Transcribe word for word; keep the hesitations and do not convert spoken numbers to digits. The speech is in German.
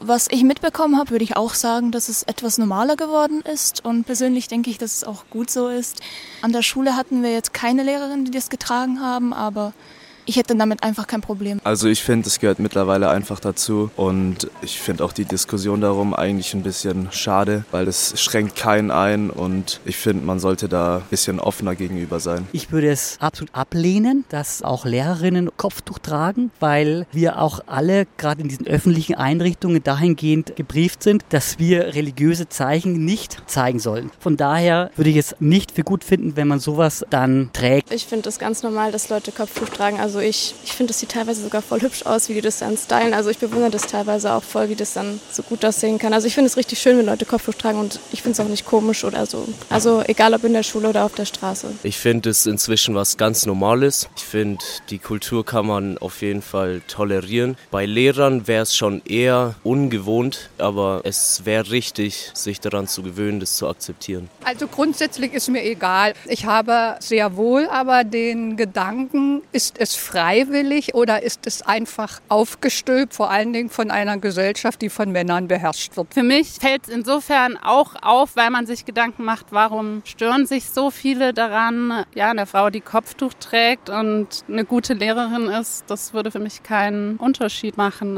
Was ich mitbekommen habe, würde ich auch sagen, dass es etwas normaler geworden ist und persönlich denke ich, dass es auch gut so ist. An der Schule hatten wir jetzt keine Lehrerin, die das getragen haben, aber ich hätte damit einfach kein Problem. Also ich finde, es gehört mittlerweile einfach dazu und ich finde auch die Diskussion darum eigentlich ein bisschen schade, weil es schränkt keinen ein und ich finde, man sollte da ein bisschen offener gegenüber sein. Ich würde es absolut ablehnen, dass auch Lehrerinnen Kopftuch tragen, weil wir auch alle gerade in diesen öffentlichen Einrichtungen dahingehend gebrieft sind, dass wir religiöse Zeichen nicht zeigen sollen. Von daher würde ich es nicht für gut finden, wenn man sowas dann trägt. Ich finde es ganz normal, dass Leute Kopftuch tragen. Also ich, ich finde, das sieht teilweise sogar voll hübsch aus, wie die das dann stylen. Also ich bewundere das teilweise auch voll, wie das dann so gut aussehen kann. Also ich finde es richtig schön, wenn Leute Kopftuch tragen und ich finde es auch nicht komisch oder so. Also egal ob in der Schule oder auf der Straße. Ich finde es inzwischen was ganz Normales. Ich finde, die Kultur kann man auf jeden Fall tolerieren. Bei Lehrern wäre es schon eher ungewohnt, aber es wäre richtig, sich daran zu gewöhnen, das zu akzeptieren. Also grundsätzlich ist mir egal. Ich habe sehr wohl aber den Gedanken, ist es freiwillig oder ist es einfach aufgestülpt, vor allen Dingen von einer Gesellschaft, die von Männern beherrscht wird. Für mich fällt es insofern auch auf, weil man sich Gedanken macht, warum stören sich so viele daran, ja, eine Frau, die Kopftuch trägt und eine gute Lehrerin ist, das würde für mich keinen Unterschied machen.